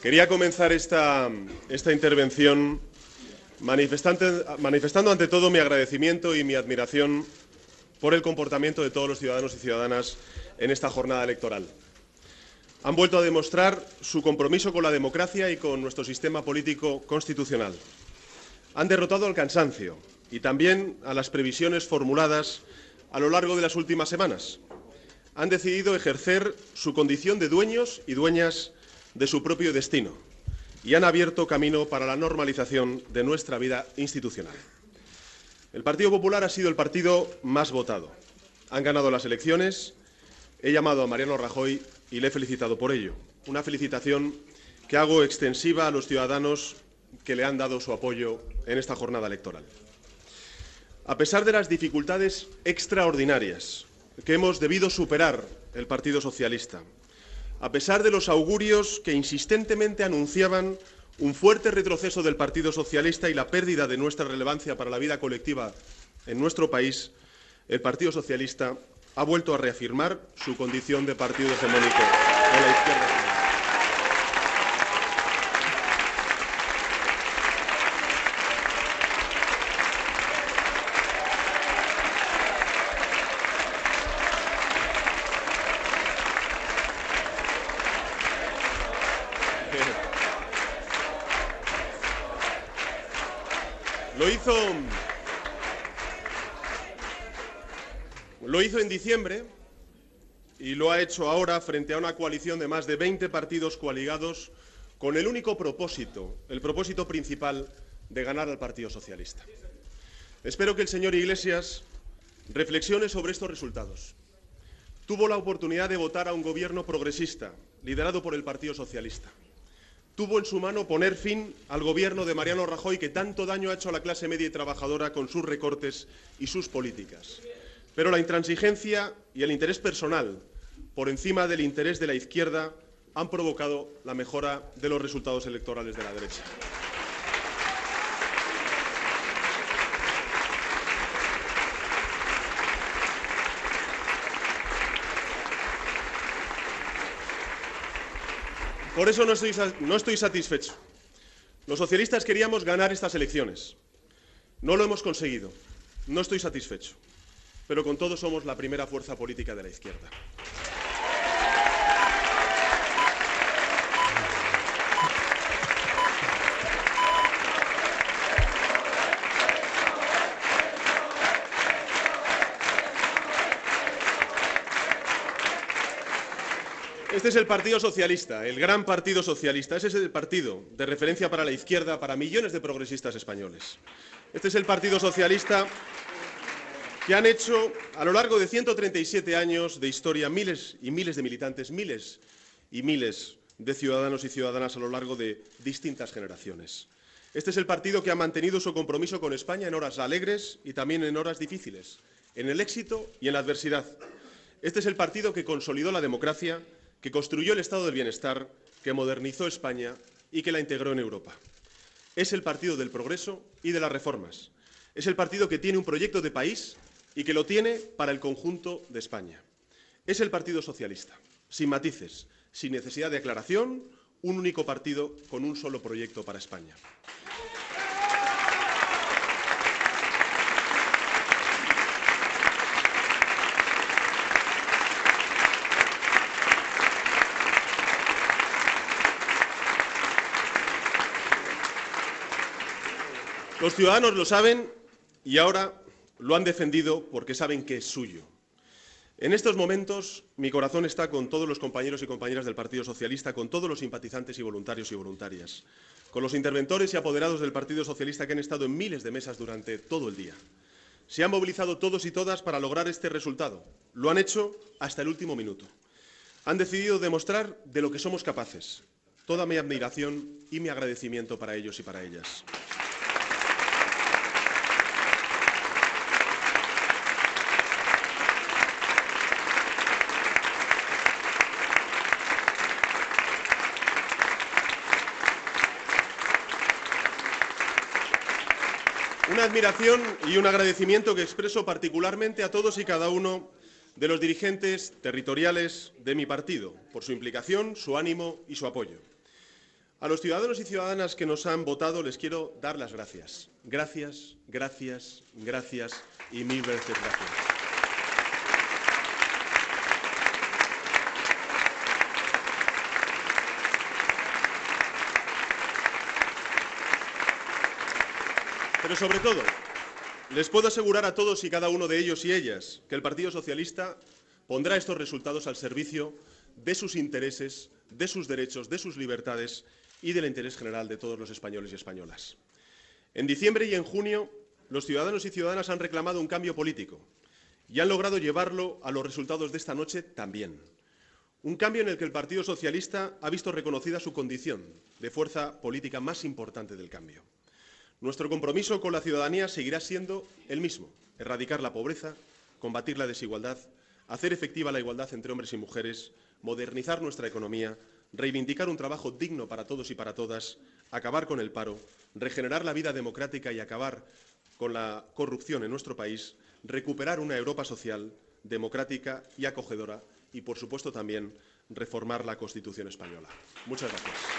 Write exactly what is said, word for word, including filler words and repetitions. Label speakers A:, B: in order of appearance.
A: Quería comenzar esta, esta intervención manifestando, manifestando ante todo mi agradecimiento y mi admiración por el comportamiento de todos los ciudadanos y ciudadanas en esta jornada electoral. Han vuelto a demostrar su compromiso con la democracia y con nuestro sistema político constitucional. Han derrotado al cansancio y también a las previsiones formuladas a lo largo de las últimas semanas. Han decidido ejercer su condición de dueños y dueñas de su propio destino y han abierto camino para la normalización de nuestra vida institucional. El Partido Popular ha sido el partido más votado. Han ganado las elecciones. He llamado a Mariano Rajoy y le he felicitado por ello. Una felicitación que hago extensiva a los ciudadanos que le han dado su apoyo en esta jornada electoral. A pesar de las dificultades extraordinarias que hemos debido superar el Partido Socialista, a pesar de los augurios que insistentemente anunciaban un fuerte retroceso del Partido Socialista y la pérdida de nuestra relevancia para la vida colectiva en nuestro país, el Partido Socialista ha vuelto a reafirmar su condición de partido hegemónico de la izquierda española. Lo hizo, lo hizo en diciembre y lo ha hecho ahora frente a una coalición de más de veinte partidos coaligados con el único propósito, el propósito principal de ganar al Partido Socialista. Espero que el señor Iglesias reflexione sobre estos resultados. Tuvo la oportunidad de votar a un gobierno progresista, liderado por el Partido Socialista. Tuvo en su mano poner fin al gobierno de Mariano Rajoy, que tanto daño ha hecho a la clase media y trabajadora con sus recortes y sus políticas. Pero la intransigencia y el interés personal, por encima del interés de la izquierda, han provocado la mejora de los resultados electorales de la derecha. Por eso no estoy, no estoy satisfecho. Los socialistas queríamos ganar estas elecciones. No lo hemos conseguido. No estoy satisfecho. Pero con todo somos la primera fuerza política de la izquierda. Este es el Partido Socialista, el gran Partido Socialista. Ese es el partido de referencia para la izquierda, para millones de progresistas españoles. Este es el Partido Socialista que han hecho a lo largo de ciento treinta y siete años de historia miles y miles de militantes, miles y miles de ciudadanos y ciudadanas a lo largo de distintas generaciones. Este es el partido que ha mantenido su compromiso con España en horas alegres y también en horas difíciles, en el éxito y en la adversidad. Este es el partido que consolidó la democracia, que construyó el Estado del Bienestar, que modernizó España y que la integró en Europa. Es el partido del progreso y de las reformas. Es el partido que tiene un proyecto de país y que lo tiene para el conjunto de España. Es el Partido Socialista, sin matices, sin necesidad de aclaración, un único partido con un solo proyecto para España. Los ciudadanos lo saben y ahora lo han defendido porque saben que es suyo. En estos momentos mi corazón está con todos los compañeros y compañeras del Partido Socialista, con todos los simpatizantes y voluntarios y voluntarias, con los interventores y apoderados del Partido Socialista que han estado en miles de mesas durante todo el día. Se han movilizado todos y todas para lograr este resultado. Lo han hecho hasta el último minuto. Han decidido demostrar de lo que somos capaces. Toda mi admiración y mi agradecimiento para ellos y para ellas. Una admiración y un agradecimiento que expreso particularmente a todos y cada uno de los dirigentes territoriales de mi partido, por su implicación, su ánimo y su apoyo. A los ciudadanos y ciudadanas que nos han votado les quiero dar las gracias. Gracias, gracias, gracias y mil veces gracias. Pero sobre todo, les puedo asegurar a todos y cada uno de ellos y ellas que el Partido Socialista pondrá estos resultados al servicio de sus intereses, de sus derechos, de sus libertades y del interés general de todos los españoles y españolas. En diciembre y en junio, los ciudadanos y ciudadanas han reclamado un cambio político y han logrado llevarlo a los resultados de esta noche también. Un cambio en el que el Partido Socialista ha visto reconocida su condición de fuerza política más importante del cambio. Nuestro compromiso con la ciudadanía seguirá siendo el mismo: erradicar la pobreza, combatir la desigualdad, hacer efectiva la igualdad entre hombres y mujeres, modernizar nuestra economía, reivindicar un trabajo digno para todos y para todas, acabar con el paro, regenerar la vida democrática y acabar con la corrupción en nuestro país, recuperar una Europa social, democrática y acogedora y, por supuesto, también reformar la Constitución española. Muchas gracias.